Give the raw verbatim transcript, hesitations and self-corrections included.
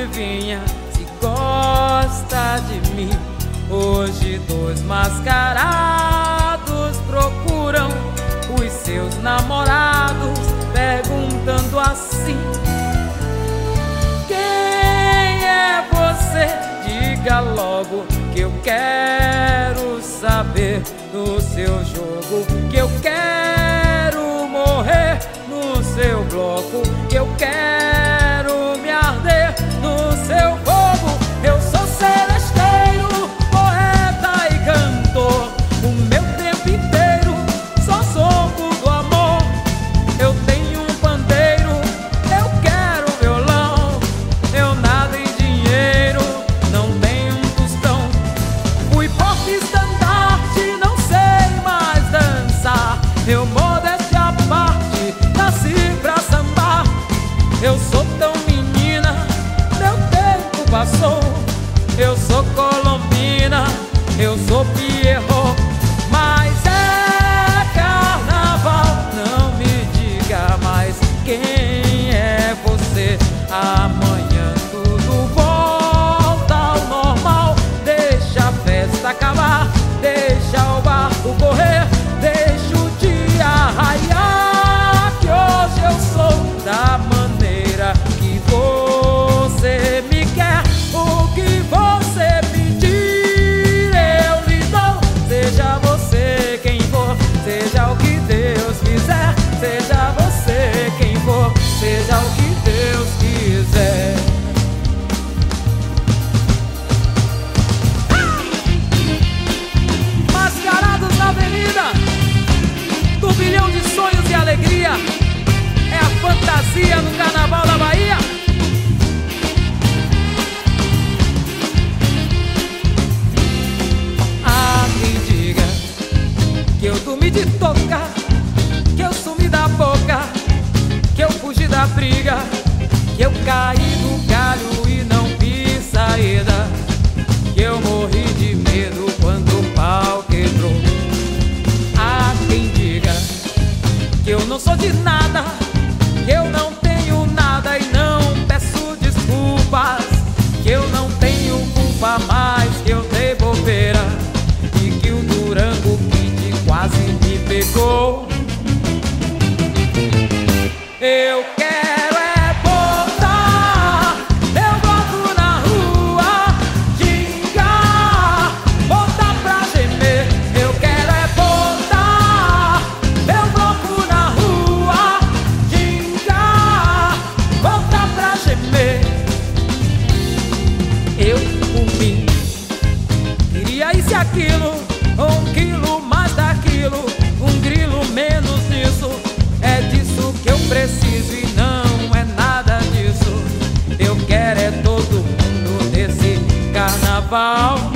adivinha se gosta de mim. Hoje dois mascarados procuram os seus namorados, perguntando assim: quem é você? Diga logo que eu quero saber do seu jogo, que eu quero morrer no seu bloco, que eu quero me arder no seu fogo. Eu sou celesteiro, poeta e cantor, o meu tempo inteiro só sopro do amor. Eu tenho um pandeiro, eu quero violão, eu nado em dinheiro, não tenho um tostão. Fui porta-estandarte, não sei mais dançar, eu modéstia à parte, nasci pra sambar. Eu sou tão menina, meu tempo passou. Eu sou colombina, eu sou Pierrot, mas é carnaval. Não me diga mais quem é você. Amanhã tudo volta ao normal. Deixa a festa acabar, deixa o barco correr, deixa o dia raiar, que hoje eu sou da maneira que você me quer. O que você pedir eu lhe dou. Seja você quem for, seja o que Deus quiser. Seja você quem for, seja o que Deus quiser. Mascarados na avenida, turbilhão de sonhos e alegria, é a fantasia no carnaval da Bahia. Há quem diga que eu dormi de toca, que eu sumi da boca, que eu fugi da briga, que eu caí do galho e não vi saída, que eu morri de medo quando o pau quebrou. Há quem diga que eu não sou de nada, que eu não tenho nada e não peço desculpas, que eu não tenho culpa mais, que eu dei bobeira e que o Durango Kid quase me pegou. Eu quero é botar meu bloco na rua, gingar, botar pra gemer. Eu quero é botar meu bloco na rua, gingar, botar pra gemer. Eu, por mim, queria isso e aquilo, um quilo mais daquilo, um grilo menos disso. É disso que eu preciso e não é nada disso. Eu quero é todo mundo nesse carnaval.